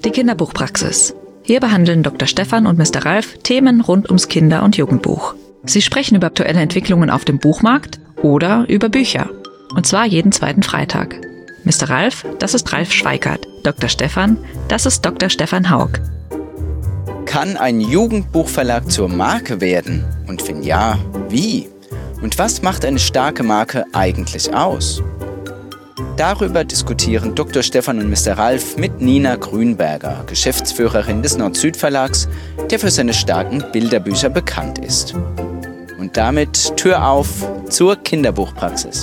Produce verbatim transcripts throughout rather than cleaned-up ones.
die Kinderbuchpraxis. Hier behandeln Doktor Stefan und Mister Ralf Themen rund ums Kinder- und Jugendbuch. Sie sprechen über aktuelle Entwicklungen auf dem Buchmarkt oder über Bücher. Und zwar jeden zweiten Freitag. Mister Ralf, das ist Ralf Schweikart. Doktor Stefan, das ist Doktor Stefan Haug. Kann ein Jugendbuchverlag zur Marke werden? Und wenn ja, wie? Und was macht eine starke Marke eigentlich aus? Darüber diskutieren Doktor Stefan und Mister Ralf mit Nina Grünberger, Geschäftsführerin des Nord-Süd-Verlags, der für seine starken Bilderbücher bekannt ist. Und damit Tür auf zur Kinderbuchpraxis.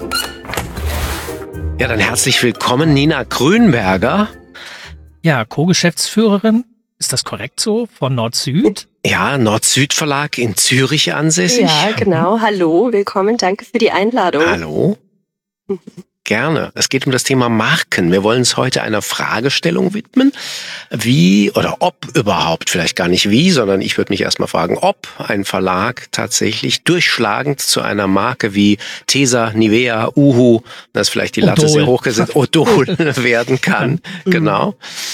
Ja, dann herzlich willkommen, Nina Grünberger. Ja, Co-Geschäftsführerin, ist das korrekt so, von Nord-Süd? Ja, Nord-Süd-Verlag in Zürich ansässig. Ja, genau. Hallo, willkommen, danke für die Einladung. Hallo. Gerne. Es geht um das Thema Marken. Wir wollen uns heute einer Fragestellung widmen. Wie oder ob überhaupt, vielleicht gar nicht wie, sondern ich würde mich erstmal fragen, ob ein Verlag tatsächlich durchschlagend zu einer Marke wie Tesa, Nivea, Uhu, das ist vielleicht die Latte Odol. sehr hochgesetzt, Odol werden kann. Genau.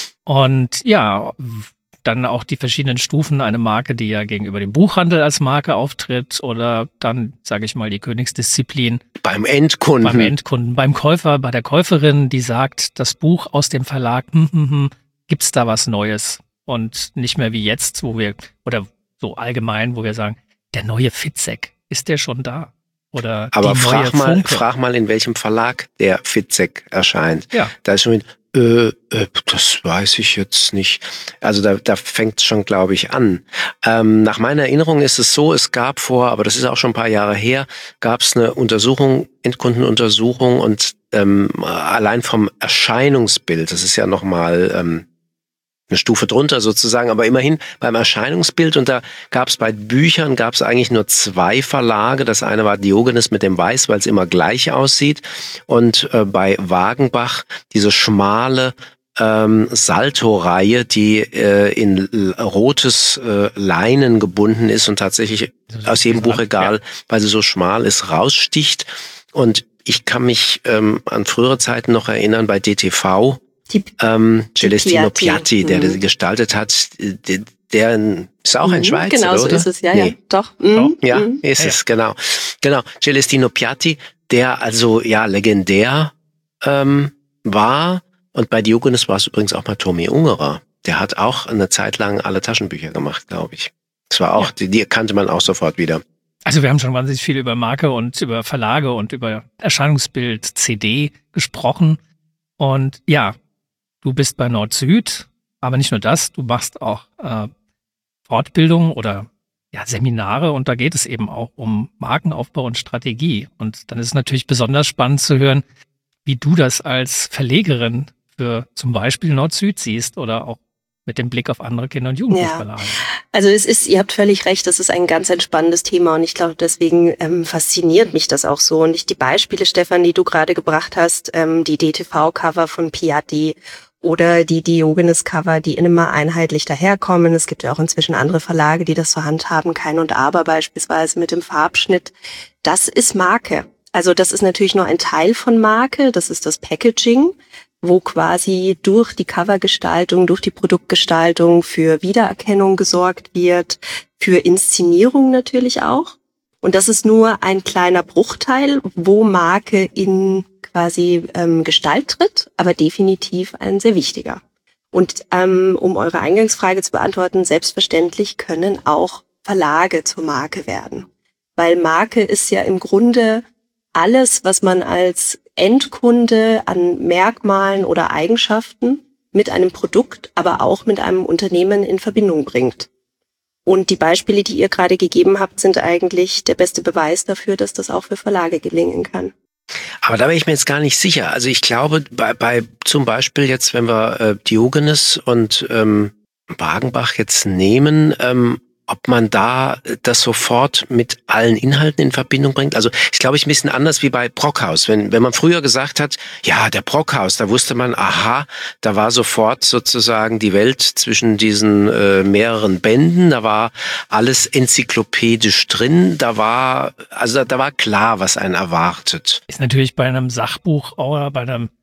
Und ja, dann auch die verschiedenen Stufen, eine Marke, die ja gegenüber dem Buchhandel als Marke auftritt oder dann, sage ich mal, die Königsdisziplin. Beim Endkunden. Beim Endkunden, beim Käufer, bei der Käuferin, die sagt, das Buch aus dem Verlag, hm, hm, hm, gibt's da was Neues? Und nicht mehr wie jetzt, wo wir, oder so allgemein, wo wir sagen, der neue Fitzek, ist der schon da? Oder Aber die frag neue mal, Funke? frag mal, in welchem Verlag der Fitzek erscheint. Ja. Da ist schon mit, äh, äh, das weiß ich jetzt nicht. Also da, da fängt es schon, glaube ich, an. Ähm, nach meiner Erinnerung ist es so, es gab vor, aber das ist auch schon ein paar Jahre her, gab es eine Untersuchung, Endkundenuntersuchung und ähm, allein vom Erscheinungsbild, das ist ja nochmal ähm, eine Stufe drunter sozusagen, aber immerhin beim Erscheinungsbild, und da gab es bei Büchern, gab es eigentlich nur zwei Verlage. Das eine war Diogenes mit dem Weiß, weil es immer gleich aussieht, und äh, bei Wagenbach diese schmale ähm, Salto-Reihe, die äh, in l- rotes äh, Leinen gebunden ist und tatsächlich aus jedem Buchregal, weil sie so schmal ist, raussticht. Und ich kann mich ähm, an frühere Zeiten noch erinnern, bei D T V, Die, Ähm, Celestino Piatti. Piatti, der Mhm. das gestaltet hat, der, der ist auch ein Mhm, Schweizer, genau so oder? ist es, ja, Nee. ja, doch. Mhm. Ja, mhm. ist Ja, es, genau. Genau, Celestino Piatti, der also ja legendär ähm, war, und bei Diogenes war es übrigens auch mal Tommy Ungerer. Der hat auch eine Zeit lang alle Taschenbücher gemacht, glaube ich. Das war auch, Ja. die, die kannte man auch sofort wieder. Also wir haben schon wahnsinnig viel über Marke und über Verlage und über Erscheinungsbild, C D gesprochen. Und ja, du bist bei Nord-Süd, aber nicht nur das, du machst auch äh, Fortbildungen oder ja, Seminare, und da geht es eben auch um Markenaufbau und Strategie. Und dann ist es natürlich besonders spannend zu hören, wie du das als Verlegerin für zum Beispiel Nord-Süd siehst oder auch mit dem Blick auf andere Kinder- und Jugendbuchverlage. Also es ist, ihr habt völlig recht, das ist ein ganz entspannendes Thema und ich glaube, deswegen ähm, fasziniert mich das auch so. Und ich, die Beispiele, Stefan, die du gerade gebracht hast, ähm, die D T V-Cover von Piatti oder die Diogenes-Cover, die immer einheitlich daherkommen. Es gibt ja auch inzwischen andere Verlage, die das zur Hand haben, Kein und Aber beispielsweise mit dem Farbschnitt. Das ist Marke. Also das ist natürlich nur ein Teil von Marke, das ist das Packaging, wo quasi durch die Covergestaltung, durch die Produktgestaltung für Wiedererkennung gesorgt wird, für Inszenierung natürlich auch. Und das ist nur ein kleiner Bruchteil, wo Marke in quasi ähm, Gestalt tritt, aber definitiv ein sehr wichtiger. Und ähm, um eure Eingangsfrage zu beantworten, selbstverständlich können auch Verlage zur Marke werden. Weil Marke ist ja im Grunde alles, was man als Endkunde an Merkmalen oder Eigenschaften mit einem Produkt, aber auch mit einem Unternehmen in Verbindung bringt. Und die Beispiele, die ihr gerade gegeben habt, sind eigentlich der beste Beweis dafür, dass das auch für Verlage gelingen kann. Aber da bin ich mir jetzt gar nicht sicher. Also ich glaube, bei, bei zum Beispiel jetzt, wenn wir äh, Diogenes und ähm, Wagenbach jetzt nehmen, ähm, ob man da das sofort mit allen Inhalten in Verbindung bringt. Also ich glaube, ich ein bisschen anders wie bei Brockhaus. Wenn wenn man früher gesagt hat, ja, der Brockhaus, da wusste man, aha, da war sofort sozusagen die Welt zwischen diesen äh, mehreren Bänden, da war alles enzyklopädisch drin, da war, also da, da war klar, was einen erwartet. Ist natürlich bei einem Sachbuch oder bei einem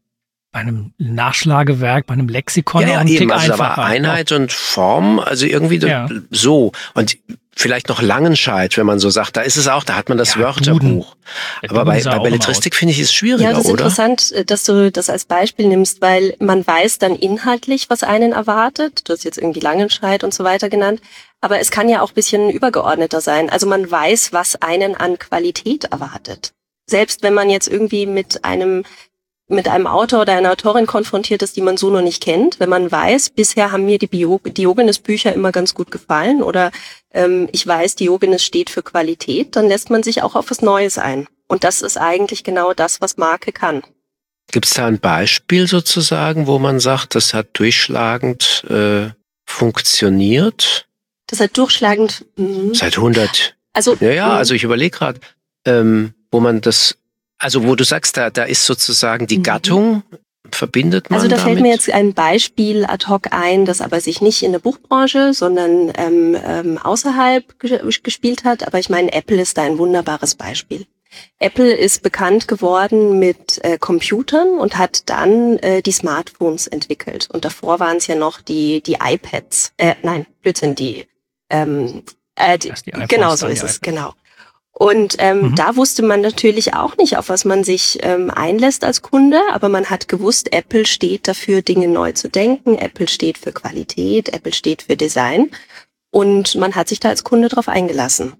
bei einem Nachschlagewerk, bei einem Lexikon ja, ja, auch ein eben, Tick also einfacher. Da war Einheit und Form, also irgendwie Ja. so. Und vielleicht noch Langenscheidt, wenn man so sagt, da ist es auch, da hat man das Ja, Wörterbuch. Duden. Der Aber Duden bei, sah bei auch Belletristik finde ich es schwieriger, Ja, das ist oder? interessant, dass du das als Beispiel nimmst, weil man weiß dann inhaltlich, was einen erwartet. Du hast jetzt irgendwie Langenscheidt und so weiter genannt. Aber es kann ja auch ein bisschen übergeordneter sein. Also man weiß, was einen an Qualität erwartet. Selbst wenn man jetzt irgendwie mit einem mit einem Autor oder einer Autorin konfrontiert ist, die man so noch nicht kennt, wenn man weiß, bisher haben mir die Bio- Diogenes-Bücher immer ganz gut gefallen oder ähm, ich weiß, Diogenes steht für Qualität, dann lässt man sich auch auf was Neues ein. Und das ist eigentlich genau das, was Marke kann. Gibt es da ein Beispiel sozusagen, wo man sagt, das hat durchschlagend äh, funktioniert? Das hat durchschlagend... Mh. Seit hundert... Also, Ja, ja, mh. also ich überlege gerade, ähm, wo man das... Also wo du sagst, da, da ist sozusagen die Mhm. Gattung, verbindet man Also da damit? fällt mir jetzt ein Beispiel ad hoc ein, das aber sich nicht in der Buchbranche, sondern ähm, ähm, außerhalb ge- gespielt hat. Aber ich meine, Apple ist da ein wunderbares Beispiel. Apple ist bekannt geworden mit äh, Computern und hat dann äh, die Smartphones entwickelt. Und davor waren es ja noch die die iPads. Äh, nein, Blödsinn, die, ähm, äh, die, Erst die iPhones, genau so dann ist die es, iPads. genau. Und ähm, Mhm. da wusste man natürlich auch nicht, auf was man sich ähm, einlässt als Kunde, aber man hat gewusst, Apple steht dafür, Dinge neu zu denken, Apple steht für Qualität, Apple steht für Design und man hat sich da als Kunde drauf eingelassen.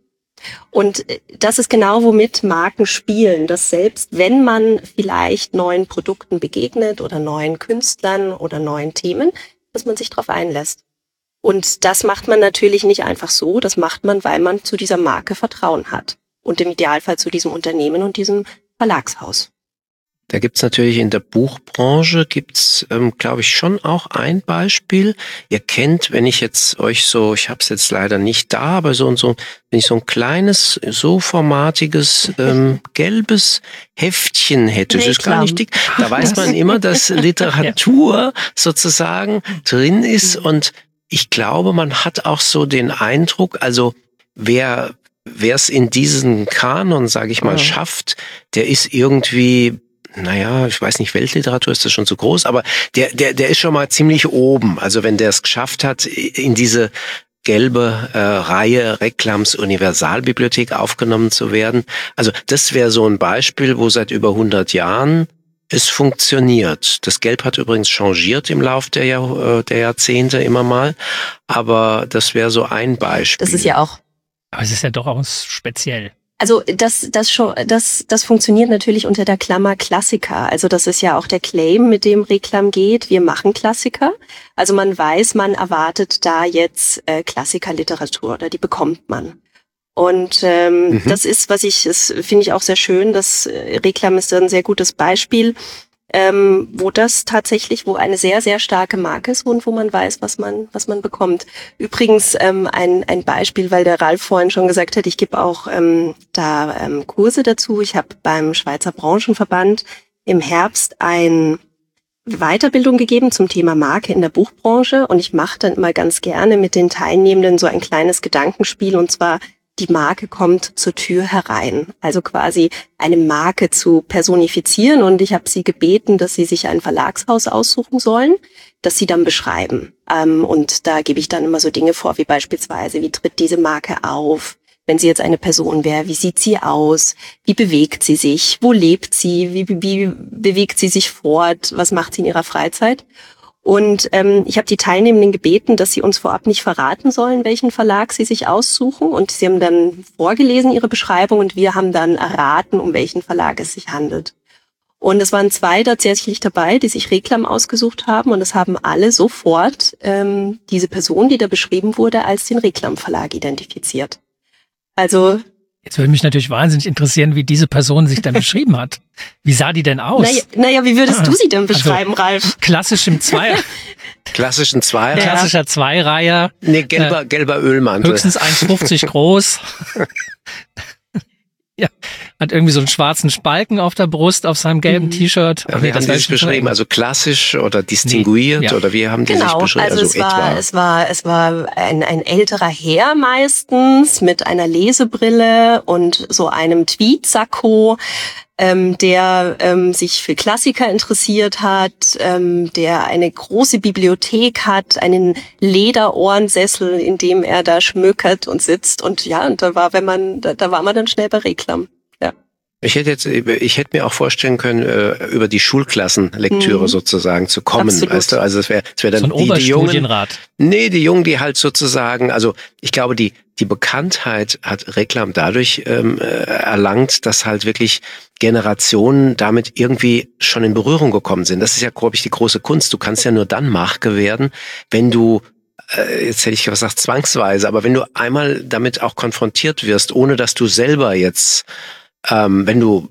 Und äh, das ist genau, womit Marken spielen, dass selbst wenn man vielleicht neuen Produkten begegnet oder neuen Künstlern oder neuen Themen, dass man sich drauf einlässt. Und das macht man natürlich nicht einfach so, das macht man, weil man zu dieser Marke Vertrauen hat. Und im Idealfall zu diesem Unternehmen und diesem Verlagshaus. Da gibt's natürlich in der Buchbranche, gibt's, ähm, glaube ich, schon auch ein Beispiel. Ihr kennt, wenn ich jetzt euch so, ich habe es jetzt leider nicht da, aber so und so, wenn ich so ein kleines, so formatiges, ähm, gelbes Heftchen hätte, das ist gar nicht dick, da weiß man immer, dass Literatur sozusagen drin ist und ich glaube, man hat auch so den Eindruck, also wer wer es in diesen Kanon, sage ich mal, Mhm. schafft, der ist irgendwie, naja, ich weiß nicht, Weltliteratur ist das schon zu groß, aber der der der ist schon mal ziemlich oben. Also wenn der es geschafft hat, in diese gelbe äh, Reihe Reklams Universalbibliothek aufgenommen zu werden. Also das wäre so ein Beispiel, wo seit über hundert Jahren es funktioniert. Das Gelb hat übrigens changiert im Lauf der, Jahr, der Jahrzehnte immer mal, aber das wäre so ein Beispiel. Das ist ja auch, Aber es ist ja doch auch speziell. also das, das schon, das, das funktioniert natürlich unter der Klammer Klassiker. Also das ist ja auch der Claim, mit dem Reklam geht. Wir machen Klassiker. Also man weiß, man erwartet da jetzt äh, Klassikerliteratur oder die bekommt man. Und ähm, Mhm. das ist, was ich, das finde ich auch sehr schön. Das äh, Reklam ist ein sehr gutes Beispiel, ähm, wo das tatsächlich, wo eine sehr, sehr starke Marke ist und wo man weiß, was man, was man bekommt. Übrigens ähm, ein, ein Beispiel, weil der Ralf vorhin schon gesagt hat, ich gebe auch ähm, da ähm, Kurse dazu. Ich habe beim Schweizer Branchenverband im Herbst ein Weiterbildung gegeben zum Thema Marke in der Buchbranche und ich mache dann immer ganz gerne mit den Teilnehmenden so ein kleines Gedankenspiel und zwar die Marke kommt zur Tür herein. Also quasi eine Marke zu personifizieren und ich habe sie gebeten, dass sie sich ein Verlagshaus aussuchen sollen, das sie dann beschreiben. Ähm, und da gebe ich dann immer so Dinge vor, wie beispielsweise, wie tritt diese Marke auf? Wenn sie jetzt eine Person wäre, wie sieht sie aus? Wie bewegt sie sich? Wo lebt sie? Wie, wie, wie bewegt sie sich fort? Was macht sie in ihrer Freizeit? Und ähm, ich habe die Teilnehmenden gebeten, dass sie uns vorab nicht verraten sollen, welchen Verlag sie sich aussuchen. Und sie haben dann vorgelesen ihre Beschreibung und wir haben dann erraten, um welchen Verlag es sich handelt. Und es waren zwei tatsächlich dabei, die sich Reklam ausgesucht haben. Und es haben alle sofort ähm, diese Person, die da beschrieben wurde, als den Reklam-Verlag identifiziert. Also Jetzt würde mich natürlich wahnsinnig interessieren, wie diese Person sich denn beschrieben hat. Wie sah die denn aus? Naja, naja, wie würdest du sie denn beschreiben, Also, Ralf? Klassisch im Zweier, Klassischen Zweier. Ja. klassischer Zweireiher, Nee, gelber, gelber Ölmantel. höchstens eins fünfzig groß. Ja, hat irgendwie so einen schwarzen Spalken auf der Brust auf seinem gelben Mhm. T-Shirt. Ja, Ach wie nee, haben die wär das schon beschrieben? eng. Also klassisch oder distinguiert Nee, ja. oder wie haben die Genau, sich beschrieben? also, es war, es war, es war ein, ein älterer Herr meistens mit einer Lesebrille und so einem Tweed-Sakko. ähm, der ähm, sich für Klassiker interessiert hat, ähm, der eine große Bibliothek hat, einen Lederohrensessel, in dem er da schmökert und sitzt. Und ja, und da war, wenn man, da, da war man dann schnell bei Reklam. Ja. Ich hätte jetzt, ich hätte mir auch vorstellen können, über die Schulklassenlektüre mhm. sozusagen zu kommen. Absolut. Weißt du, also es wäre, es wäre dann so ein die, die Jungen. Oberstudienrat. Nee, die Jungen, die halt sozusagen, also ich glaube, die die Bekanntheit hat Reklam dadurch ähm, erlangt, dass halt wirklich Generationen damit irgendwie schon in Berührung gekommen sind. Das ist ja, glaube ich, die große Kunst. Du kannst ja nur dann Marke werden, wenn du äh, jetzt hätte ich gesagt zwangsweise, aber wenn du einmal damit auch konfrontiert wirst, ohne dass du selber jetzt Ähm, wenn du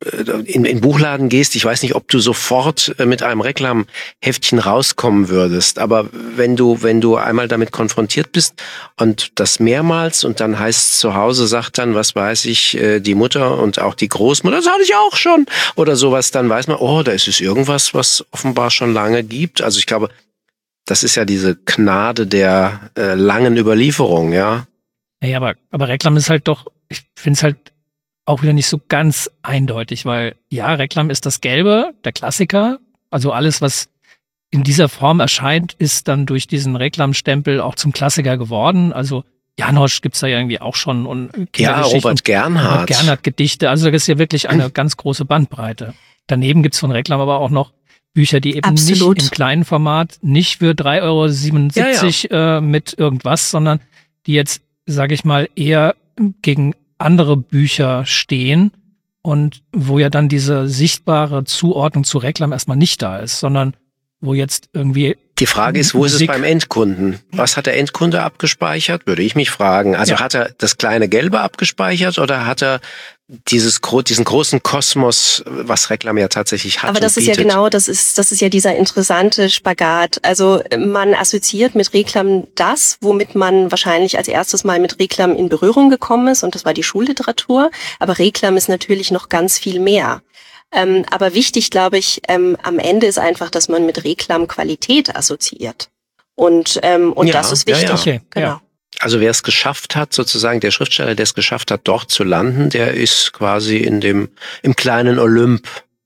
in in Buchladen gehst, ich weiß nicht, ob du sofort mit einem Reklamheftchen rauskommen würdest, aber wenn du wenn du einmal damit konfrontiert bist und das mehrmals und dann heißt zu Hause, sagt dann, was weiß ich, die Mutter und auch die Großmutter, das hatte ich auch schon oder sowas, dann weiß man, oh, da ist es irgendwas, was offenbar schon lange gibt. Also ich glaube, das ist ja diese Gnade der äh, langen Überlieferung, ja. Naja, aber, aber Reklam ist halt doch, ich finde es halt auch wieder nicht so ganz eindeutig, weil ja, Reklam ist das Gelbe, der Klassiker. Also alles, was in dieser Form erscheint, ist dann durch diesen Reklamstempel auch zum Klassiker geworden. Also Janosch gibt's da ja irgendwie auch schon. Und ja, Robert Gernhardt. Robert Gernhardt Gedichte. Also das ist ja wirklich eine hm. ganz große Bandbreite. Daneben gibt's von Reklam aber auch noch Bücher, die eben Absolut. nicht im kleinen Format, nicht für drei Euro siebenundsiebzig ja, ja. Äh, mit irgendwas, sondern die jetzt, sage ich mal, eher gegen andere Bücher stehen und wo ja dann diese sichtbare Zuordnung zu Reklam erstmal nicht da ist, sondern wo jetzt irgendwie... Die Frage ist, wo ist es beim Endkunden? Was hat der Endkunde abgespeichert? Würde ich mich fragen. Also ja. Hat er das kleine Gelbe abgespeichert oder hat er dieses diesen großen Kosmos, was Reklam ja tatsächlich hat? Aber das ist ja genau, das ist das ist ja dieser interessante Spagat. Also man assoziiert mit Reklam das, womit man wahrscheinlich als erstes mal mit Reklam in Berührung gekommen ist, und das war die Schulliteratur. Aber Reklam ist natürlich noch ganz viel mehr. Ähm, aber wichtig, glaube ich, ähm, am Ende ist einfach, dass man mit Reklam Qualität assoziiert. Und ähm, und ja, das ist wichtig. Ja, ja. Okay, genau. Ja. Also wer es geschafft hat, sozusagen der Schriftsteller, der es geschafft hat, dort zu landen, der ist quasi in dem im kleinen Olymp.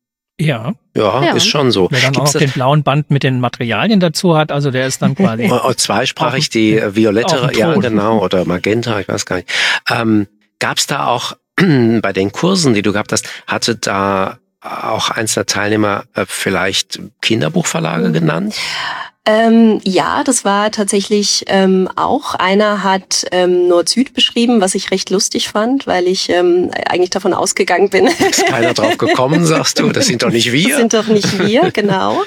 Ja. Ja, ja. Ist schon so. Wer dann Gibt's auch noch den blauen Band mit den Materialien dazu hat, also der ist dann quasi... Oh, zweisprachig, die violette, ja genau, oder Magenta, ich weiß gar nicht. Ähm, Gab es da auch bei den Kursen, die du gehabt hast, hatte da auch einzelne Teilnehmer äh, vielleicht Kinderbuchverlage genannt? Ähm, ja, das war tatsächlich ähm, auch. Einer hat ähm, Nord-Süd beschrieben, was ich recht lustig fand, weil ich ähm, eigentlich davon ausgegangen bin. Ist keiner drauf gekommen, sagst du? Das sind doch nicht wir. Das sind doch nicht wir, genau.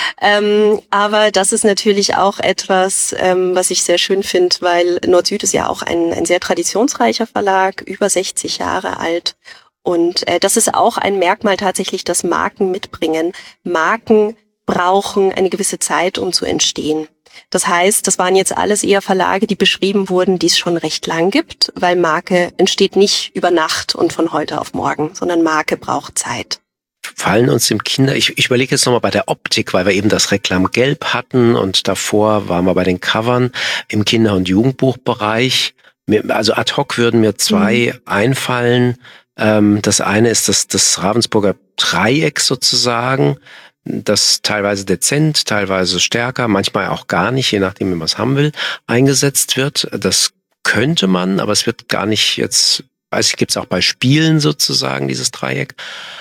ähm, aber das ist natürlich auch etwas, ähm, was ich sehr schön finde, weil Nord-Süd ist ja auch ein, ein sehr traditionsreicher Verlag, über sechzig Jahre alt. Und äh, das ist auch ein Merkmal tatsächlich, das Marken mitbringen. Marken brauchen eine gewisse Zeit, um zu entstehen. Das heißt, das waren jetzt alles eher Verlage, die beschrieben wurden, die es schon recht lang gibt, weil Marke entsteht nicht über Nacht und von heute auf morgen, sondern Marke braucht Zeit. Fallen uns im Kinder, ich, ich überlege jetzt nochmal bei der Optik, weil wir eben das Reklamgelb hatten und davor waren wir bei den Covern im Kinder- und Jugendbuchbereich. Also ad hoc würden mir zwei mhm. einfallen. Das eine ist das, das Ravensburger Dreieck sozusagen, das teilweise dezent, teilweise stärker, manchmal auch gar nicht, je nachdem, wie man es haben will, eingesetzt wird. Das könnte man, aber es wird gar nicht jetzt, weiß ich, gibt es auch bei Spielen sozusagen, dieses Dreieck.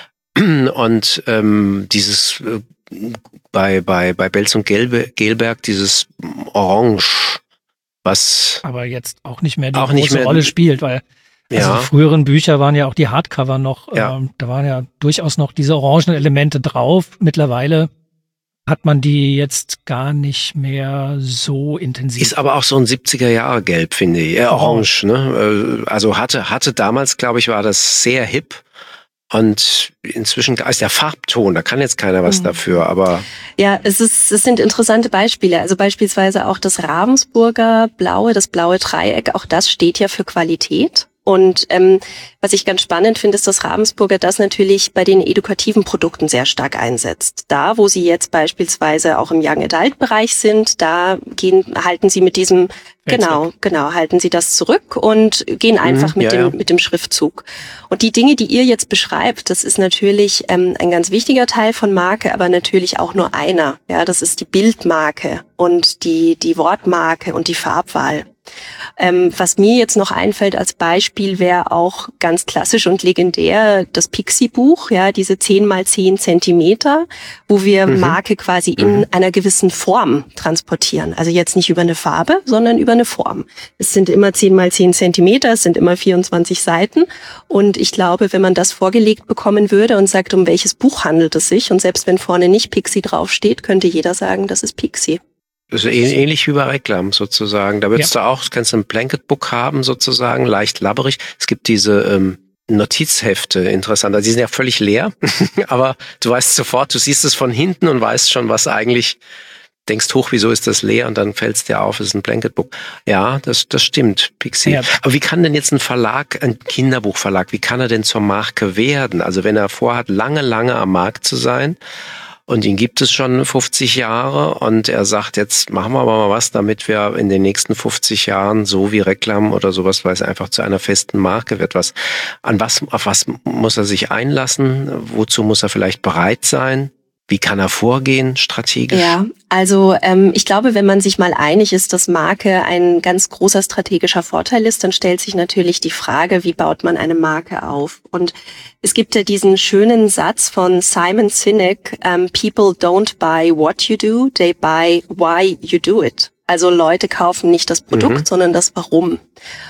Und ähm, dieses äh, bei bei bei Belz und Gelbe, Gelberg, dieses Orange, was aber jetzt auch nicht mehr die auch große nicht mehr, Rolle spielt, weil also ja. die früheren Bücher waren ja auch die Hardcover noch, ja. ähm, da waren ja durchaus noch diese orangen Elemente drauf. Mittlerweile hat man die jetzt gar nicht mehr so intensiv. Ist aber auch so ein siebziger Jahre Gelb, finde ich. Äh, orange, ne? Also hatte, hatte damals, glaube ich, war das sehr hip. Und inzwischen ist der Farbton, da kann jetzt keiner was mhm. dafür, aber... Ja, es ist, es sind interessante Beispiele. Also beispielsweise auch das Ravensburger Blaue, das blaue Dreieck, auch das steht ja für Qualität. Und ähm, was ich ganz spannend finde, ist, dass Ravensburger das natürlich bei den edukativen Produkten sehr stark einsetzt. Da, wo sie jetzt beispielsweise auch im Young Adult Bereich sind, da gehen, halten sie mit diesem, genau, genau, halten sie das zurück und gehen einfach mhm, mit ja, dem, ja. mit dem Schriftzug. Und die Dinge, die ihr jetzt beschreibt, das ist natürlich ähm, ein ganz wichtiger Teil von Marke, aber natürlich auch nur einer. Ja, das ist die Bildmarke und die, die Wortmarke und die Farbwahl. Ähm, was mir jetzt noch einfällt als Beispiel wäre auch ganz klassisch und legendär das Pixie-Buch, ja, diese zehn mal zehn Zentimeter, wo wir mhm. Marke quasi in mhm. einer gewissen Form transportieren. Also jetzt nicht über eine Farbe, sondern über eine Form. Es sind immer zehn mal zehn Zentimeter, es sind immer vierundzwanzig Seiten und ich glaube, wenn man das vorgelegt bekommen würde und sagt, um welches Buch handelt es sich und selbst wenn vorne nicht Pixie draufsteht, könnte jeder sagen, das ist Pixie. Also ähnlich wie bei Reklam sozusagen. Da würdest ja. du auch, kannst du ein Blanket-Book haben sozusagen, leicht labberig. Es gibt diese ähm, Notizhefte, interessant. Also die sind ja völlig leer, aber du weißt sofort, du siehst es von hinten und weißt schon, was eigentlich, denkst hoch, wieso ist das leer? Und dann fällt es dir auf, es ist ein Blanket-Book. Ja, das das stimmt, Pixie. Ja. Aber wie kann denn jetzt ein Verlag, ein Kinderbuchverlag, wie kann er denn zur Marke werden? Also wenn er vorhat, lange, lange am Markt zu sein, und ihn gibt es schon fünfzig Jahre und er sagt, jetzt machen wir aber mal was, damit wir in den nächsten fünfzig Jahren so wie Reklam oder sowas, weil es einfach zu einer festen Marke wird. Was, an was, auf was muss er sich einlassen? Wozu muss er vielleicht bereit sein? Wie kann er vorgehen strategisch? Ja, also ähm, ich glaube, wenn man sich mal einig ist, dass Marke ein ganz großer strategischer Vorteil ist, dann stellt sich natürlich die Frage, wie baut man eine Marke auf? Und es gibt ja diesen schönen Satz von Simon Sinek, um, people don't buy what you do, they buy why you do it. Also Leute kaufen nicht das Produkt, mhm. sondern das Warum.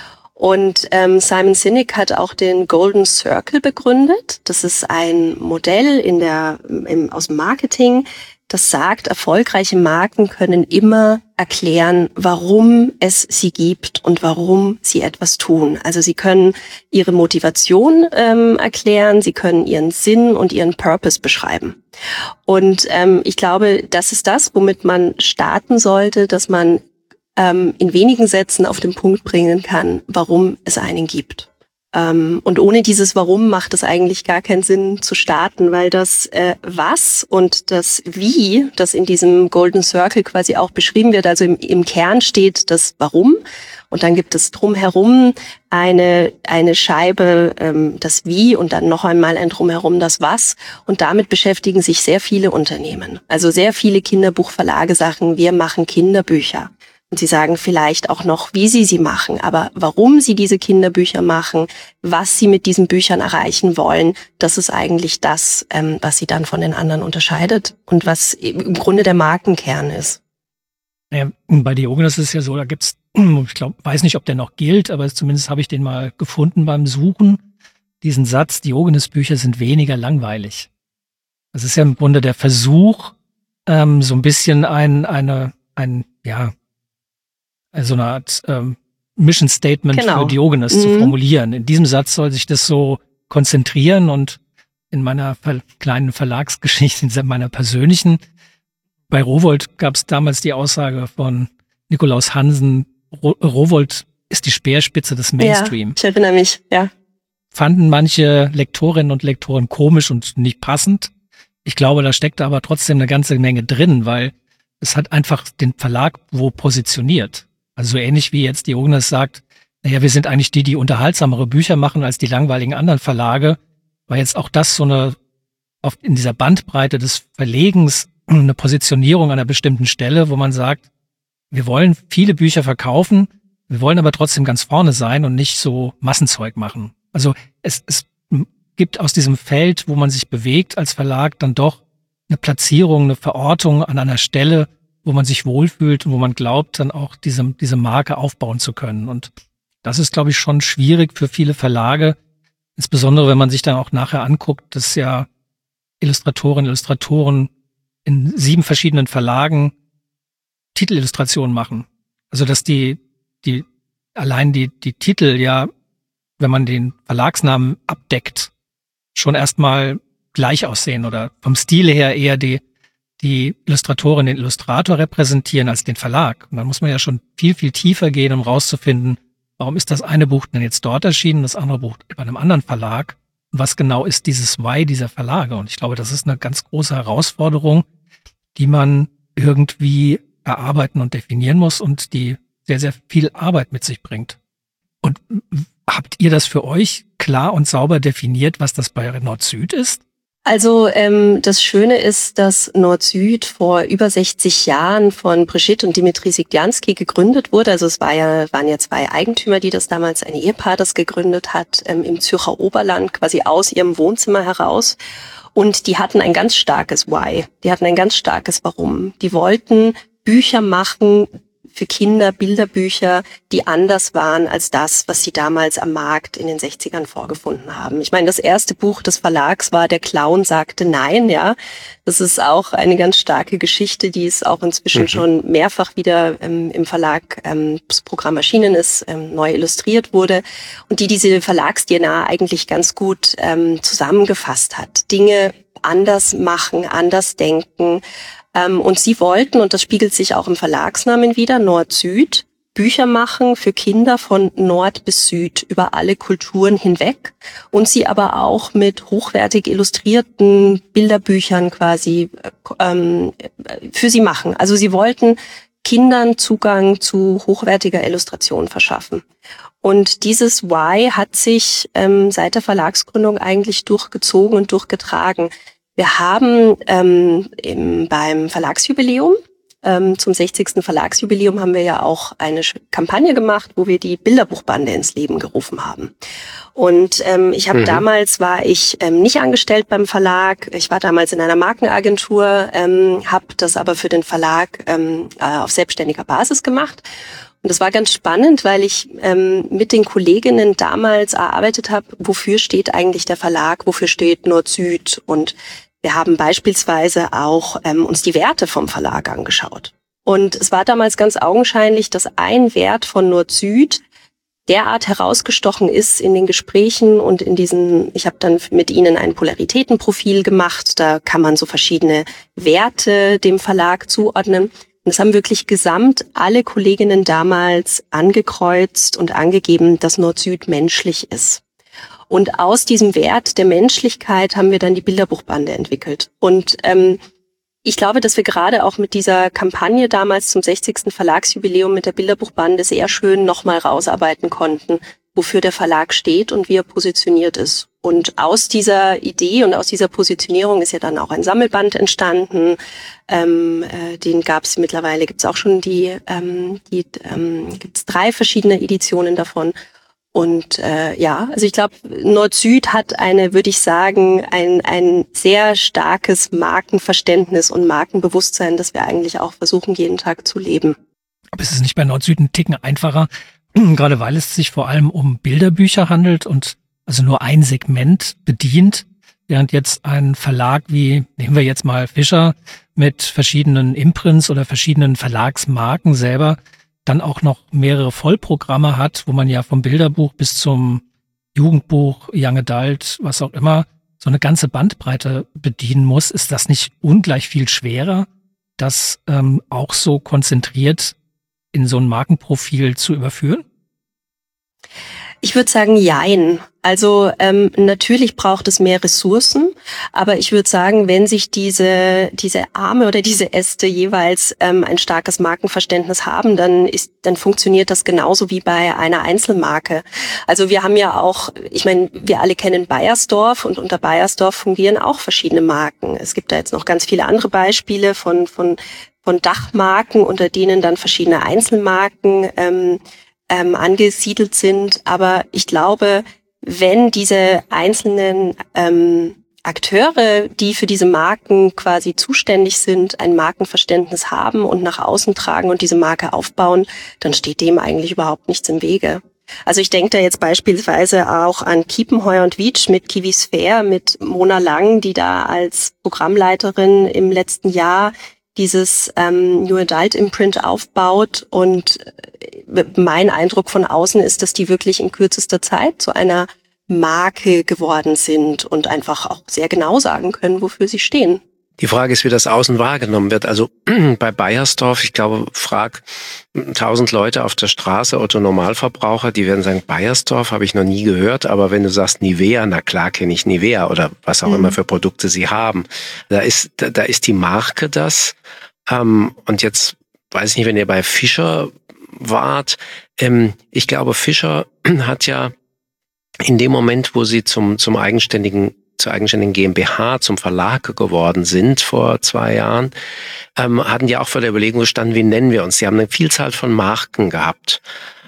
Und ähm, Simon Sinek hat auch den Golden Circle begründet. Das ist ein Modell in der im, aus dem Marketing, das sagt, erfolgreiche Marken können immer erklären, warum es sie gibt und warum sie etwas tun. Also sie können ihre Motivation ähm, erklären, sie können ihren Sinn und ihren Purpose beschreiben. Und ähm, ich glaube, das ist das, womit man starten sollte, dass man in wenigen Sätzen auf den Punkt bringen kann, warum es einen gibt. Und ohne dieses Warum macht es eigentlich gar keinen Sinn zu starten, weil das äh, Was und das Wie, das in diesem Golden Circle quasi auch beschrieben wird, also im, im Kern steht das Warum und dann gibt es drumherum eine eine Scheibe, ähm, das Wie und dann noch einmal ein drumherum das Was und damit beschäftigen sich sehr viele Unternehmen. Also sehr viele Kinderbuchverlage sagen, wir machen Kinderbücher. Und sie sagen vielleicht auch noch, wie sie sie machen, aber warum sie diese Kinderbücher machen, was sie mit diesen Büchern erreichen wollen, das ist eigentlich das, ähm, was sie dann von den anderen unterscheidet und was im Grunde der Markenkern ist. Ja, bei Diogenes ist es ja so, da gibt's, ich glaube, weiß nicht, ob der noch gilt, aber zumindest habe ich den mal gefunden beim Suchen, diesen Satz, Diogenes-Bücher sind weniger langweilig. Das ist ja im Grunde der Versuch, ähm, so ein bisschen ein, eine, ein, ja, also eine Art ähm, Mission Statement genau. für Diogenes mhm. zu formulieren. In diesem Satz soll sich das so konzentrieren und in meiner ver- kleinen Verlagsgeschichte, in meiner persönlichen, bei Rowohlt gab es damals die Aussage von Nikolaus Hansen, Ro- Rowohlt ist die Speerspitze des Mainstream. Ja, ich erinnere mich, ja. Fanden manche Lektorinnen und Lektoren komisch und nicht passend. Ich glaube, da steckt aber trotzdem eine ganze Menge drin, weil es hat einfach den Verlag wo positioniert. Also so ähnlich wie jetzt Diogenes sagt, naja, wir sind eigentlich die, die unterhaltsamere Bücher machen als die langweiligen anderen Verlage, war jetzt auch das so eine, auf, in dieser Bandbreite des Verlegens eine Positionierung an einer bestimmten Stelle, wo man sagt, wir wollen viele Bücher verkaufen, wir wollen aber trotzdem ganz vorne sein und nicht so Massenzeug machen. Also es, es gibt aus diesem Feld, wo man sich bewegt als Verlag, dann doch eine Platzierung, eine Verortung an einer Stelle, wo man sich wohlfühlt und wo man glaubt, dann auch diese, diese Marke aufbauen zu können. Und das ist, glaube ich, schon schwierig für viele Verlage, insbesondere wenn man sich dann auch nachher anguckt, dass ja Illustratorinnen, Illustratoren in sieben verschiedenen Verlagen Titelillustrationen machen. Also dass die, die allein die, die Titel ja, wenn man den Verlagsnamen abdeckt, schon erstmal gleich aussehen oder vom Stil her eher die die Illustratorin den Illustrator repräsentieren als den Verlag. Und dann muss man ja schon viel, viel tiefer gehen, um rauszufinden, Warum ist das eine Buch denn jetzt dort erschienen, das andere Buch bei einem anderen Verlag? Und was genau ist dieses Why dieser Verlage? Und ich glaube, das ist eine ganz große Herausforderung, die man irgendwie erarbeiten und definieren muss und die sehr, sehr viel Arbeit mit sich bringt. Und habt ihr das für euch klar und sauber definiert, was das bei Nord-Süd ist? Also ähm, das Schöne ist, dass Nord-Süd vor über sechzig Jahren von Brigitte und Dimitri Siglianski gegründet wurde. Also es war ja, waren ja zwei Eigentümer, die das damals, ein Ehepaar, das gegründet hat, ähm, im Zürcher Oberland, quasi aus ihrem Wohnzimmer heraus. Und die hatten ein ganz starkes Why. Die hatten ein ganz starkes Warum. Die wollten Bücher machen für Kinder, Bilderbücher, die anders waren als das, was sie damals am Markt in den sechzigern vorgefunden haben. Ich meine, das erste Buch des Verlags war Der Clown sagte Nein, ja. Das ist auch eine ganz starke Geschichte, die ist auch inzwischen mhm. schon mehrfach wieder ähm, im Verlag, ähm, das Programm erschienen ist, ähm, neu illustriert wurde und die diese Verlags-D N A eigentlich ganz gut ähm, zusammengefasst hat. Dinge anders machen, anders denken. Ähm, und sie wollten, und das spiegelt sich auch im Verlagsnamen wieder, Nord-Süd, Bücher machen für Kinder von Nord bis Süd über alle Kulturen hinweg und sie aber auch mit hochwertig illustrierten Bilderbüchern quasi ähm, für sie machen. Also sie wollten Kindern Zugang zu hochwertiger Illustration verschaffen. Und dieses Why hat sich ähm, seit der Verlagsgründung eigentlich durchgezogen und durchgetragen. Wir haben ähm, im, beim Verlagsjubiläum, ähm, zum sechzigsten Verlagsjubiläum haben wir ja auch eine Kampagne gemacht, wo wir die Bilderbuchbande ins Leben gerufen haben. Und ähm, ich habe mhm. damals, war ich ähm, nicht angestellt beim Verlag, ich war damals in einer Markenagentur, ähm, habe das aber für den Verlag ähm, äh, auf selbstständiger Basis gemacht. Und das war ganz spannend, weil ich ähm, mit den Kolleginnen damals erarbeitet habe, wofür steht eigentlich der Verlag, wofür steht Nord-Süd. Und wir haben beispielsweise auch ähm, uns die Werte vom Verlag angeschaut. Und es war damals ganz augenscheinlich, dass ein Wert von Nord-Süd derart herausgestochen ist in den Gesprächen und in diesen, ich habe dann mit ihnen ein Polaritätenprofil gemacht, da kann man so verschiedene Werte dem Verlag zuordnen. Und es haben wirklich gesamt alle Kolleginnen damals angekreuzt und angegeben, dass Nord-Süd menschlich ist. Und aus diesem Wert der Menschlichkeit haben wir dann die Bilderbuchbande entwickelt. Und ähm, ich glaube, dass wir gerade auch mit dieser Kampagne damals zum sechzigsten Verlagsjubiläum mit der Bilderbuchbande sehr schön nochmal rausarbeiten konnten, wofür der Verlag steht und wie er positioniert ist. Und aus dieser Idee und aus dieser Positionierung ist ja dann auch ein Sammelband entstanden. Ähm, äh, den gab es mittlerweile, gibt es auch schon die, ähm, die ähm, gibt es drei verschiedene Editionen davon. Und äh, ja, also ich glaube, Nord-Süd hat eine, würde ich sagen, ein ein sehr starkes Markenverständnis und Markenbewusstsein, das wir eigentlich auch versuchen, jeden Tag zu leben. Aber ist es nicht bei Nord-Süd ein Ticken einfacher, gerade weil es sich vor allem um Bilderbücher handelt und also nur ein Segment bedient, während jetzt ein Verlag wie, nehmen wir jetzt mal Fischer, mit verschiedenen Imprints oder verschiedenen Verlagsmarken selber dann auch noch mehrere Vollprogramme hat, wo man ja vom Bilderbuch bis zum Jugendbuch, Young Adult, was auch immer, so eine ganze Bandbreite bedienen muss. Ist das nicht ungleich viel schwerer, das ähm, auch so konzentriert in so ein Markenprofil zu überführen? Ich würde sagen, jein. Also ähm, natürlich braucht es mehr Ressourcen, aber ich würde sagen, wenn sich diese diese Arme oder diese Äste jeweils ähm, ein starkes Markenverständnis haben, dann ist dann funktioniert das genauso wie bei einer Einzelmarke. Also wir haben ja auch, ich meine, wir alle kennen Beiersdorf und unter Beiersdorf fungieren auch verschiedene Marken. Es gibt da jetzt noch ganz viele andere Beispiele von von von Dachmarken, unter denen dann verschiedene Einzelmarken ähm, ähm, angesiedelt sind. Aber ich glaube, wenn diese einzelnen ähm, Akteure, die für diese Marken quasi zuständig sind, ein Markenverständnis haben und nach außen tragen und diese Marke aufbauen, dann steht dem eigentlich überhaupt nichts im Wege. Also ich denke da jetzt beispielsweise auch an Kiepenheuer und Wiedsch mit Kiwis Fair, mit Mona Lang, die da als Programmleiterin im letzten Jahr dieses ähm, New Adult Imprint aufbaut. Und mein Eindruck von außen ist, dass die wirklich in kürzester Zeit zu einer Marke geworden sind und einfach auch sehr genau sagen können, wofür sie stehen. Die Frage ist, wie das außen wahrgenommen wird. Also bei Beiersdorf, ich glaube, frag tausend Leute auf der Straße, Otto-Normalverbraucher, die werden sagen, Beiersdorf habe ich noch nie gehört, aber wenn du sagst Nivea, na klar kenne ich Nivea oder was auch mhm. immer für Produkte sie haben. Da ist, da, da ist die Marke das. Ähm, und jetzt weiß ich nicht, wenn ihr bei Fischer wart, ähm, ich glaube, Fischer hat ja in dem Moment, wo sie zum, zum eigenständigen zur eigenständigen GmbH, zum Verlag geworden sind vor zwei Jahren, ähm, hatten die auch vor der Überlegung gestanden, wie nennen wir uns? Sie haben eine Vielzahl von Marken gehabt.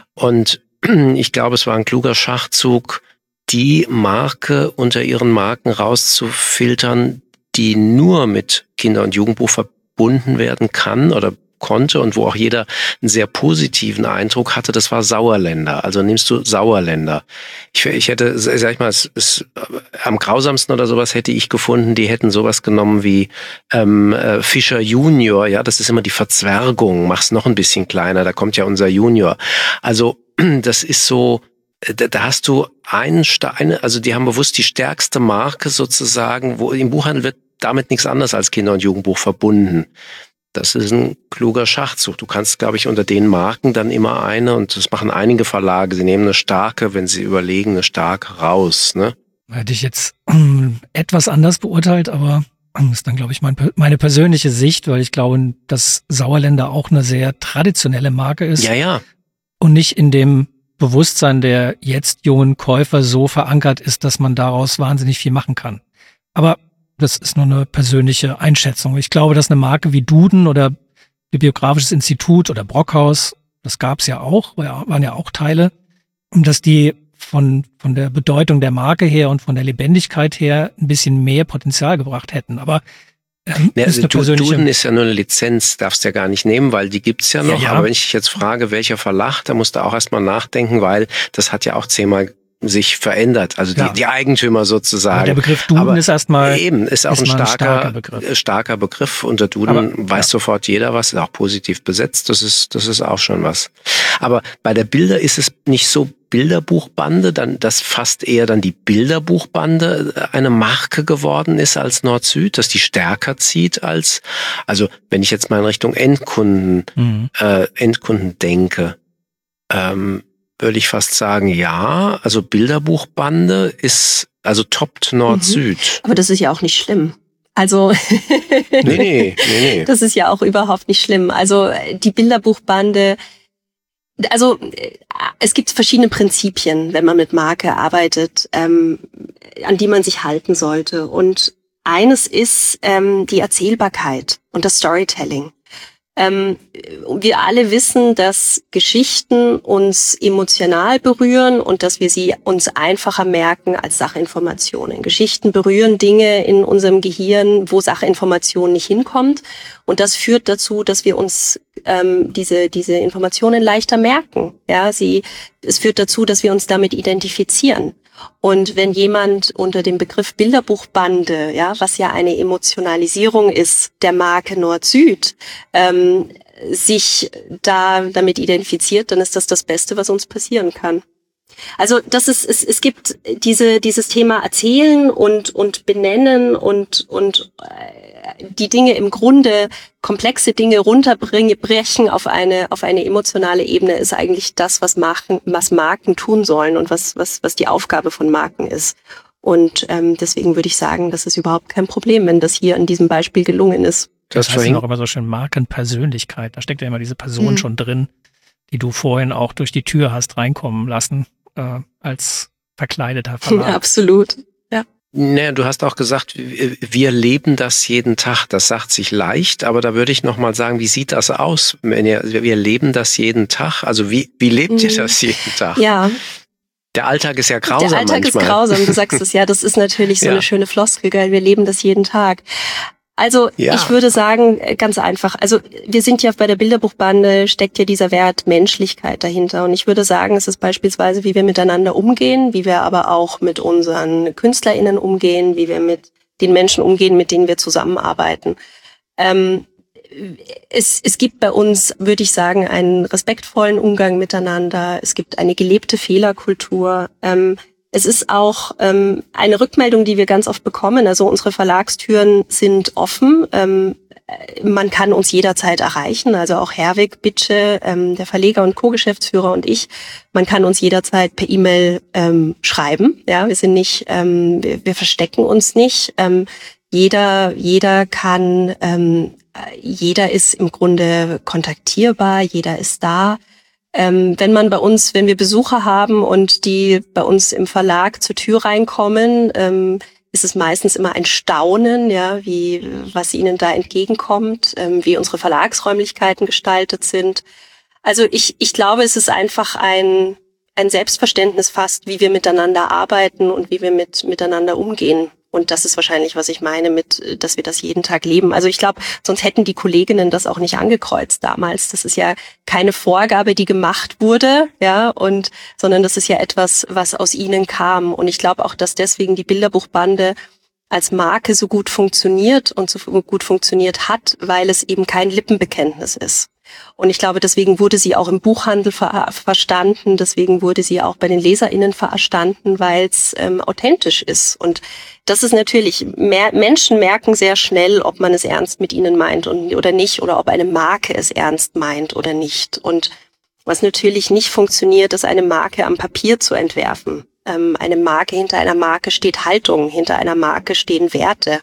Und ich glaube, es war ein kluger Schachzug, die Marke unter ihren Marken rauszufiltern, die nur mit Kinder- und Jugendbuch verbunden werden kann oder konnte und wo auch jeder einen sehr positiven Eindruck hatte, das war Sauerländer. Also nimmst du Sauerländer. Ich, ich hätte, sag ich mal, es, es, am grausamsten oder sowas hätte ich gefunden, die hätten sowas genommen wie ähm, äh, Fischer Junior. Ja, das ist immer die Verzwergung. Mach's noch ein bisschen kleiner, da kommt ja unser Junior. Also das ist so, da, da hast du einen Stein, also die haben bewusst die stärkste Marke sozusagen, wo im Buchhandel wird damit nichts anderes als Kinder- und Jugendbuch verbunden. Das ist ein kluger Schachzug. Du kannst, glaube ich, unter den Marken dann immer eine, und das machen einige Verlage, sie nehmen eine starke, wenn sie überlegen, eine starke raus, ne? Hätte ich jetzt ähm, etwas anders beurteilt, aber das ist dann, glaube ich, mein, meine persönliche Sicht, weil ich glaube, dass Sauerländer auch eine sehr traditionelle Marke ist. Ja, ja. Und nicht in dem Bewusstsein der jetzt jungen Käufer so verankert ist, dass man daraus wahnsinnig viel machen kann. Aber das ist nur eine persönliche Einschätzung. Ich glaube, dass eine Marke wie Duden oder Bibliografisches Institut oder Brockhaus, das gab's ja auch, waren ja auch Teile, und dass die von von der Bedeutung der Marke her und von der Lebendigkeit her ein bisschen mehr Potenzial gebracht hätten. Aber ähm, ja, ist eine persönliche Duden ist ja nur eine Lizenz, darfst du ja gar nicht nehmen, weil die gibt's ja noch. Ja, ja. Aber wenn ich dich jetzt frage, welcher Verlag, da musst du auch erstmal nachdenken, weil das hat ja auch zehnmal sich verändert, also ja. die, die Eigentümer sozusagen. Aber der Begriff Duden Aber ist erstmal eben ist auch ist ein starker, ein starker Begriff. starker Begriff. Unter Duden Aber, weiß ja. sofort jeder was, ist auch positiv besetzt. Das ist das ist auch schon was. Aber bei der Bilder ist es nicht so Bilderbuchbande, dann dass fast eher dann die Bilderbuchbande eine Marke geworden ist als Nord-Süd, dass die stärker zieht als, also wenn ich jetzt mal in Richtung Endkunden mhm. äh, Endkunden denke. Ähm, würde ich fast sagen, ja. Also Bilderbuchbande ist, also toppt Nord-Süd. Mhm. Aber das ist ja auch nicht schlimm. Also, nee, nee, nee, nee. Das ist ja auch überhaupt nicht schlimm. Also die Bilderbuchbande, also es gibt verschiedene Prinzipien, wenn man mit Marke arbeitet, ähm, an die man sich halten sollte. Und eines ist ähm, die Erzählbarkeit und das Storytelling. Ähm, wir alle wissen, dass Geschichten uns emotional berühren und dass wir sie uns einfacher merken als Sachinformationen. Geschichten berühren Dinge in unserem Gehirn, wo Sachinformation nicht hinkommt. Und das führt dazu, dass wir uns ähm, diese diese Informationen leichter merken. Ja, sie es führt dazu, dass wir uns damit identifizieren. Und wenn jemand unter dem Begriff Bilderbuchbande, ja, was ja eine Emotionalisierung ist der Marke Nord-Süd, ähm, sich da damit identifiziert, dann ist das das Beste, was uns passieren kann. Also das ist es, es gibt diese dieses Thema Erzählen und und Benennen und und äh, die Dinge im Grunde komplexe Dinge runterbrechen auf eine auf eine emotionale Ebene ist eigentlich das, was Marken was Marken tun sollen und was was was die Aufgabe von Marken ist. Und ähm, deswegen würde ich sagen, das ist überhaupt kein Problem, wenn das hier in diesem Beispiel gelungen ist. Das, das heißt ja auch immer so schön Markenpersönlichkeit. Da steckt ja immer diese Person mhm. schon drin, die du vorhin auch durch die Tür hast reinkommen lassen, äh, als verkleideter Verlag. Ja, absolut, ja. Naja, du hast auch gesagt, wir leben das jeden Tag. Das sagt sich leicht, aber da würde ich noch mal sagen, wie sieht das aus? Wenn ihr, wir leben das jeden Tag. Also wie, wie lebt mhm. ihr das jeden Tag? Ja. Der Alltag ist ja grausam Der Alltag manchmal. ist grausam, du sagst es ja. Das ist natürlich so ja. eine schöne Floskel, gell? Wir leben das jeden Tag. Also ja. ich würde sagen, ganz einfach, also wir sind ja bei der Bilderbuchbande, steckt ja dieser Wert Menschlichkeit dahinter. Und ich würde sagen, es ist beispielsweise, wie wir miteinander umgehen, wie wir aber auch mit unseren KünstlerInnen umgehen, wie wir mit den Menschen umgehen, mit denen wir zusammenarbeiten. Ähm, es, es gibt bei uns, würde ich sagen, einen respektvollen Umgang miteinander. Es gibt eine gelebte Fehlerkultur. Ähm, Es ist auch ähm, eine Rückmeldung, die wir ganz oft bekommen. Also unsere Verlagstüren sind offen. Ähm, man kann uns jederzeit erreichen. Also auch Herwig Bitsche, ähm, der Verleger und Co-Geschäftsführer und ich. Man kann uns jederzeit per E-Mail ähm, schreiben. Ja, wir sind nicht, ähm, wir, wir verstecken uns nicht. Ähm, jeder, jeder kann, ähm, jeder ist im Grunde kontaktierbar. Jeder ist da. Ähm, wenn man bei uns, wenn wir Besucher haben und die bei uns im Verlag zur Tür reinkommen, ähm, ist es meistens immer ein Staunen, ja, wie, was ihnen da entgegenkommt, ähm, wie unsere Verlagsräumlichkeiten gestaltet sind. Also ich, ich glaube, es ist einfach ein, ein Selbstverständnis fast, wie wir miteinander arbeiten und wie wir mit, miteinander umgehen. Und das ist wahrscheinlich, was ich meine mit, dass wir das jeden Tag leben. Also ich glaube, sonst hätten die Kolleginnen das auch nicht angekreuzt damals. Das ist ja keine Vorgabe, die gemacht wurde, ja, und, sondern das ist ja etwas, was aus ihnen kam. Und ich glaube auch, dass deswegen die Bilderbuchbande als Marke so gut funktioniert und so gut funktioniert hat, weil es eben kein Lippenbekenntnis ist. Und ich glaube, deswegen wurde sie auch im Buchhandel ver- verstanden, deswegen wurde sie auch bei den LeserInnen verstanden, weil es ähm, authentisch ist. Und das ist natürlich, mehr, Menschen merken sehr schnell, ob man es ernst mit ihnen meint und, oder nicht, oder ob eine Marke es ernst meint oder nicht. Und was natürlich nicht funktioniert, ist eine Marke am Papier zu entwerfen. Ähm, eine Marke, hinter einer Marke steht Haltung, hinter einer Marke stehen Werte.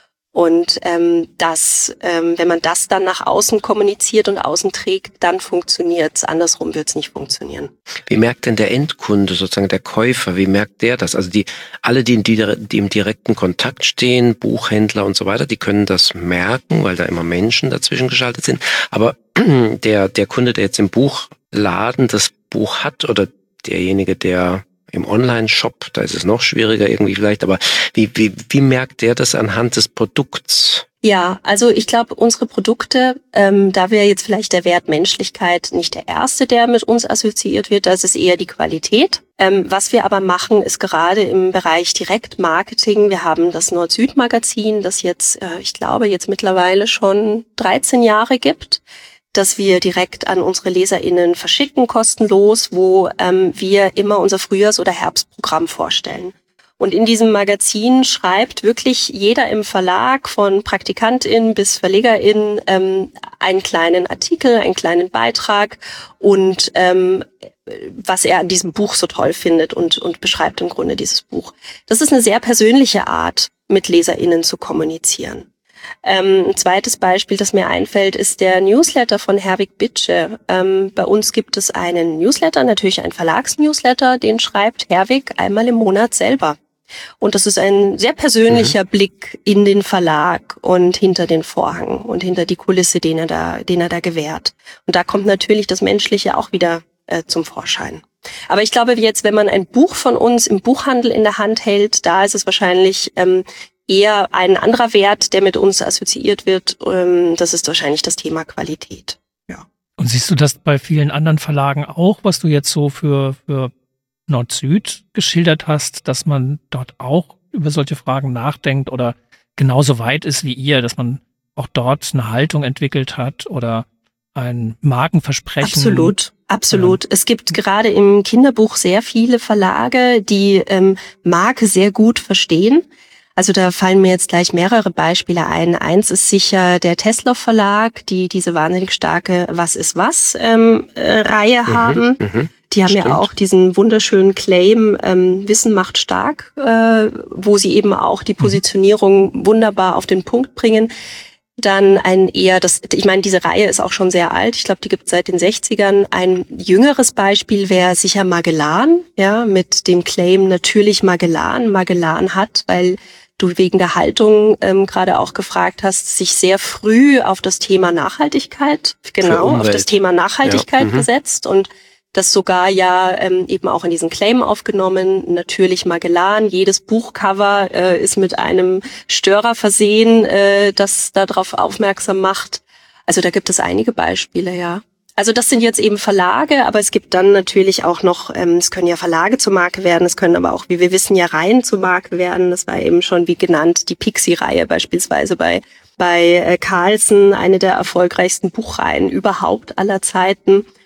Und ähm, das, ähm, wenn man das dann nach außen kommuniziert und außen trägt, dann funktioniert's. Andersrum wird's nicht funktionieren. Wie merkt denn der Endkunde, sozusagen der Käufer, wie merkt der das? Also die alle, die, die, die im direkten Kontakt stehen, Buchhändler und so weiter, die können das merken, weil da immer Menschen dazwischen geschaltet sind. Aber der, der Kunde, der jetzt im Buchladen das Buch hat oder derjenige, der im Online-Shop, da ist es noch schwieriger irgendwie vielleicht, aber wie, wie, wie merkt der das anhand des Produkts? Ja, also ich glaube, unsere Produkte, ähm, da wäre jetzt vielleicht der Wert Menschlichkeit nicht der erste, der mit uns assoziiert wird, das ist eher die Qualität. Ähm, was wir aber machen, ist gerade im Bereich Direktmarketing, wir haben das Nord-Süd-Magazin, das jetzt, äh, ich glaube, jetzt mittlerweile schon dreizehn Jahre gibt, dass wir direkt an unsere LeserInnen verschicken, kostenlos, wo ähm, wir immer unser Frühjahrs- oder Herbstprogramm vorstellen. Und in diesem Magazin schreibt wirklich jeder im Verlag, von PraktikantInnen bis VerlegerInnen, ähm, einen kleinen Artikel, einen kleinen Beitrag und ähm, was er an diesem Buch so toll findet und, und beschreibt im Grunde dieses Buch. Das ist eine sehr persönliche Art, mit LeserInnen zu kommunizieren. Ähm, ein zweites Beispiel, das mir einfällt, ist der Newsletter von Herwig Bitsche. Ähm, bei uns gibt es einen Newsletter, natürlich einen Verlagsnewsletter, den schreibt Herwig einmal im Monat selber. Und das ist ein sehr persönlicher mhm. Blick in den Verlag und hinter den Vorhang und hinter die Kulisse, den er da, den er da gewährt. Und da kommt natürlich das Menschliche auch wieder äh, zum Vorschein. Aber ich glaube jetzt, wenn man ein Buch von uns im Buchhandel in der Hand hält, da ist es wahrscheinlich ähm, eher ein anderer Wert, der mit uns assoziiert wird. Das ist wahrscheinlich das Thema Qualität. Ja. Und siehst du das bei vielen anderen Verlagen auch, was du jetzt so für, für Nord-Süd geschildert hast, dass man dort auch über solche Fragen nachdenkt oder genauso weit ist wie ihr, dass man auch dort eine Haltung entwickelt hat oder ein Markenversprechen? Absolut. Absolut. Ja. Es gibt gerade im Kinderbuch sehr viele Verlage, die ähm, Marke sehr gut verstehen. Also da fallen mir jetzt gleich mehrere Beispiele ein. Eins ist sicher der Tesla Verlag, die diese wahnsinnig starke Was ist was ähm, äh, Reihe mhm, haben. Mhm, die haben stimmt. ja auch diesen wunderschönen Claim ähm, Wissen macht stark, äh, wo sie eben auch die Positionierung mhm. wunderbar auf den Punkt bringen. Dann ein eher, das, ich meine, diese Reihe ist auch schon sehr alt. Ich glaube, die gibt es seit den sechzigern. Ein jüngeres Beispiel wäre sicher Magellan, ja, mit dem Claim natürlich Magellan. Magellan hat, weil du wegen der Haltung ähm, gerade auch gefragt hast, sich sehr früh auf das Thema Nachhaltigkeit, genau, auf das Thema Nachhaltigkeit ja. mhm. gesetzt und das sogar ja ähm, eben auch in diesen Claim aufgenommen. Natürlich Magellan, jedes Buchcover äh, ist mit einem Störer versehen, äh, das darauf aufmerksam macht. Also da gibt es einige Beispiele, ja. Also das sind jetzt eben Verlage, aber es gibt dann natürlich auch noch, ähm, es können ja Verlage zur Marke werden, es können aber auch, wie wir wissen, ja Reihen zur Marke werden. Das war eben schon, wie genannt, die Pixie-Reihe beispielsweise bei bei äh, Carlsen, eine der erfolgreichsten Buchreihen überhaupt aller Zeiten.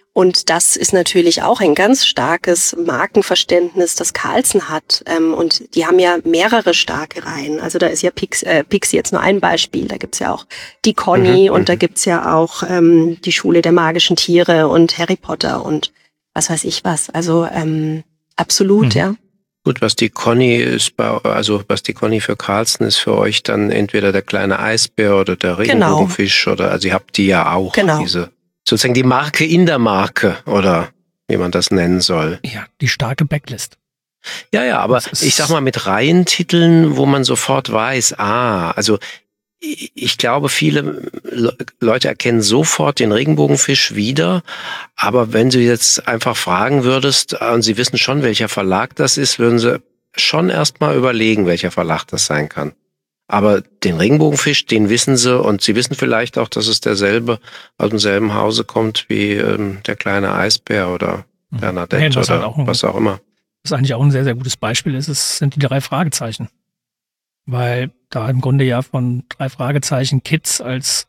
Und das ist natürlich auch ein ganz starkes Markenverständnis, das Carlsen hat. Und die haben ja mehrere starke Reihen. Also da ist ja Pix, äh, Pixi jetzt nur ein Beispiel. Da gibt's ja auch die Conny mhm, und da gibt's ja auch ähm, die Schule der magischen Tiere und Harry Potter und was weiß ich was. Also ähm, absolut, mhm. ja. Gut, was die Conny ist, also was die Conny für Carlsen ist, für euch dann entweder der kleine Eisbär oder der Regenbogenfisch genau. oder also ihr habt die ja auch, genau. diese sozusagen die Marke in der Marke oder wie man das nennen soll. Ja, die starke Backlist. Ja, ja, aber ich sag mal mit Reihentiteln, wo man sofort weiß, ah, also ich glaube, viele Leute erkennen sofort den Regenbogenfisch wieder, aber wenn du jetzt einfach fragen würdest und sie wissen schon, welcher Verlag das ist, würden sie schon erstmal überlegen, welcher Verlag das sein kann. Aber den Regenbogenfisch, den wissen sie und sie wissen vielleicht auch, dass es derselbe aus demselben Hause kommt wie ähm, der kleine Eisbär oder Bernadette ja, oder halt auch ein, was auch immer. Was eigentlich auch ein sehr, sehr gutes Beispiel ist, es sind die drei Fragezeichen. Weil da im Grunde ja von drei Fragezeichen Kids als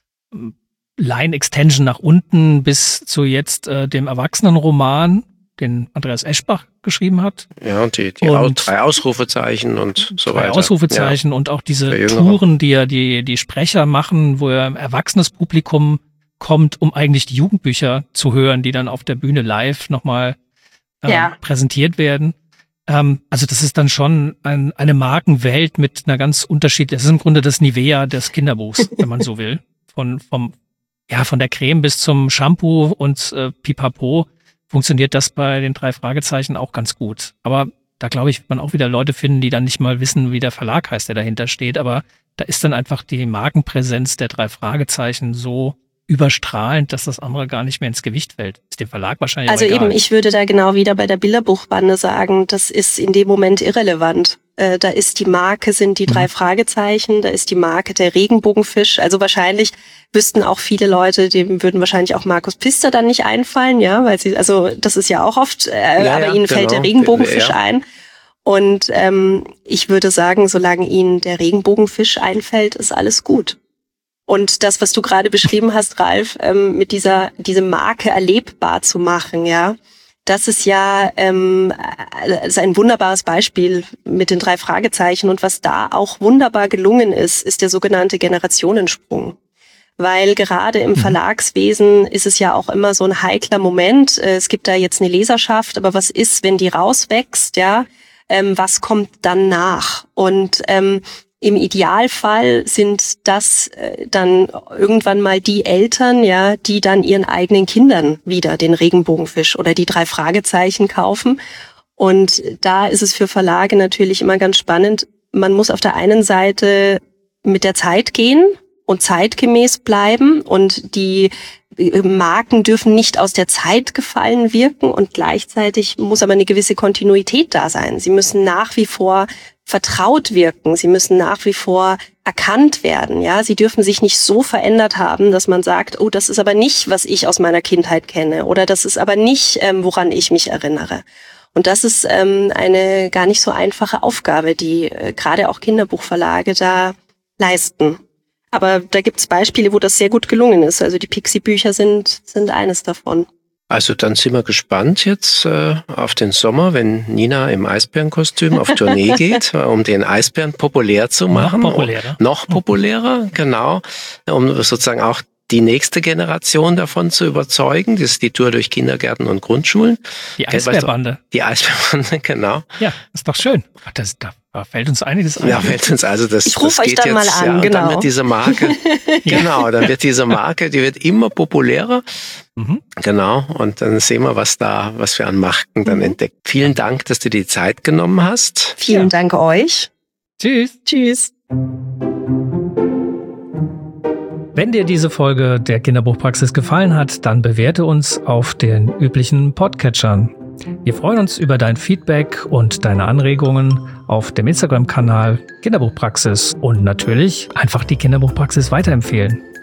Line-Extension nach unten bis zu jetzt äh, dem Erwachsenenroman, den Andreas Eschbach geschrieben hat. Ja, und die, die und drei Ausrufezeichen und so weiter. Drei Ausrufezeichen ja. Und auch diese Touren, die ja die, die Sprecher machen, wo ja ein erwachsenes Publikum kommt, um eigentlich die Jugendbücher zu hören, die dann auf der Bühne live nochmal äh, ja. präsentiert werden. Ähm, also das ist dann schon ein, eine Markenwelt mit einer ganz unterschiedlichen, das ist im Grunde das Nivea des Kinderbuchs, wenn man so will. Von, vom, ja, von der Creme bis zum Shampoo und äh, Pipapo funktioniert das bei den drei Fragezeichen auch ganz gut. Aber da glaube ich, wird man auch wieder Leute finden, die dann nicht mal wissen, wie der Verlag heißt, der dahinter steht. Aber da ist dann einfach die Markenpräsenz der drei Fragezeichen so überstrahlend, dass das andere gar nicht mehr ins Gewicht fällt. Ist dem Verlag wahrscheinlich Also egal. Eben, ich würde da genau wieder bei der Bilderbuchbande sagen, das ist in dem Moment irrelevant. Äh, da ist die Marke, sind die drei mhm. Fragezeichen, da ist die Marke der Regenbogenfisch. Also wahrscheinlich wüssten auch viele Leute, dem würden wahrscheinlich auch Markus Pfister dann nicht einfallen, ja, weil sie, also das ist ja auch oft, äh, ja, aber ja, ihnen genau. fällt der Regenbogenfisch ja. ein. Und ähm, ich würde sagen, solange ihnen der Regenbogenfisch einfällt, ist alles gut. Und das, was du gerade beschrieben hast, Ralf, ähm, mit dieser diese Marke erlebbar zu machen, ja, das ist ja ähm, ist ein wunderbares Beispiel mit den drei Fragezeichen. Und was da auch wunderbar gelungen ist, ist der sogenannte Generationensprung. Weil gerade im Verlagswesen ist es ja auch immer so ein heikler Moment. Es gibt da jetzt eine Leserschaft, aber was ist, wenn die rauswächst, ja? Ähm, was kommt dann nach? Und ähm, im Idealfall sind das äh, dann irgendwann mal die Eltern, ja, die dann ihren eigenen Kindern wieder den Regenbogenfisch oder die drei Fragezeichen kaufen. Und da ist es für Verlage natürlich immer ganz spannend. Man muss auf der einen Seite mit der Zeit gehen und zeitgemäß bleiben und die Marken dürfen nicht aus der Zeit gefallen wirken und gleichzeitig muss aber eine gewisse Kontinuität da sein. Sie müssen nach wie vor vertraut wirken. Sie müssen nach wie vor erkannt werden. Ja, sie dürfen sich nicht so verändert haben, dass man sagt, oh, das ist aber nicht, was ich aus meiner Kindheit kenne, oder das ist aber nicht, ähm, woran ich mich erinnere. Und das ist ähm, eine gar nicht so einfache Aufgabe, die äh, gerade auch Kinderbuchverlage da leisten. Aber da gibt's Beispiele, wo das sehr gut gelungen ist. Also die Pixi-Bücher sind sind eines davon. Also dann sind wir gespannt jetzt äh, auf den Sommer, wenn Nina im Eisbärenkostüm auf Tournee geht, um den Eisbären populär zu machen. Noch populärer. Noch populärer, genau. Um sozusagen auch die nächste Generation davon zu überzeugen. Das ist die Tour durch Kindergärten und Grundschulen. Die Eisbärbande. Die Eisbärbande, genau. Ja, ist doch schön. Das, da fällt uns einiges ein. Ja, fällt uns also das. Ich rufe euch geht dann jetzt, mal an, ja, genau. Dann wird diese Marke, genau, dann wird diese Marke, die wird immer populärer. Mhm. Genau. Und dann sehen wir, was da, was wir an Marken dann mhm. entdeckt. Vielen Dank, dass du dir die Zeit genommen hast. Vielen ja. Dank euch. Tschüss. Tschüss. Wenn dir diese Folge der Kinderbuchpraxis gefallen hat, dann bewerte uns auf den üblichen Podcatchern. Wir freuen uns über dein Feedback und deine Anregungen auf dem Instagram-Kanal Kinderbuchpraxis und natürlich einfach die Kinderbuchpraxis weiterempfehlen.